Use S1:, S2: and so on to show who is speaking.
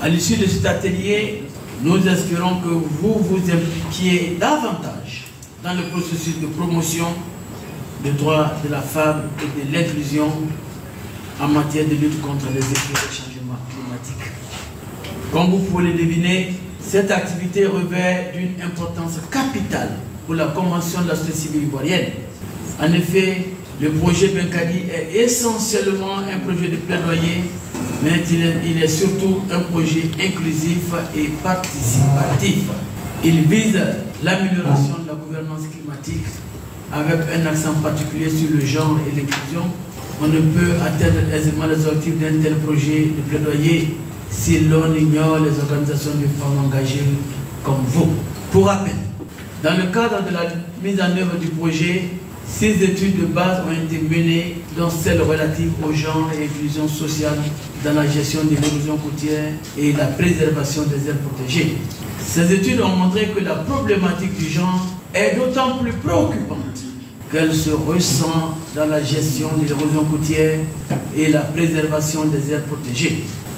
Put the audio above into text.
S1: À l'issue de cet atelier, nous espérons que vous vous impliquiez davantage dans le processus de promotion des droits de la femme et de l'inclusion en matière de lutte contre les effets du changement climatique. Comme vous pouvez le deviner, cette activité revêt d'une importance capitale pour la Convention de la société civile ivoirienne. En effet, le projet Benkadi est essentiellement un projet de plaidoyer, mais il est surtout un projet inclusif et participatif. Il vise l'amélioration de la gouvernance climatique avec un accent particulier sur le genre et l'inclusion. On ne peut atteindre aisément les objectifs d'un tel projet de plaidoyer si l'on ignore les organisations de femmes engagées comme vous. Pour rappel, dans le cadre de la mise en œuvre du projet, 6 études de base ont été menées, dont celle relative au genre et l'inclusion sociale dans la gestion de l'érosion côtière et la préservation des aires protégées. Ces études ont montré que la problématique du genre est d'autant plus préoccupante qu'elle se ressent dans la gestion de l'érosion côtière et la préservation des aires protégées.